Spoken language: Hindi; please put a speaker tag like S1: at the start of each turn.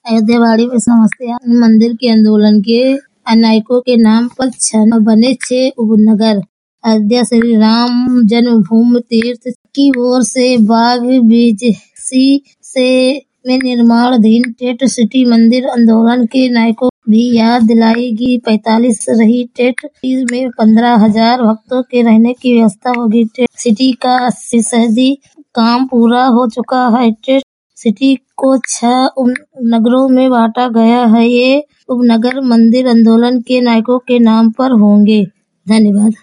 S1: अयोध्या वाड़ी में समस्या मंदिर के आंदोलन के नायकों के नाम पर बने 6 उपनगर। अयोध्या श्री राम जन्मभूमि तीर्थ की ओर से बाग बीजेसी से में निर्माणाधीन टेंट सिटी मंदिर आंदोलन के नायकों भी याद दिलाएगी। 45 रही टेंट में 15,000 भक्तों के रहने की व्यवस्था होगी। टेंट सिटी का 80% काम पूरा हो चुका है। टेंट सिटी को 6 उपनगरों में बांटा गया है। ये उपनगर मंदिर आंदोलन के नायकों के नाम पर होंगे। धन्यवाद।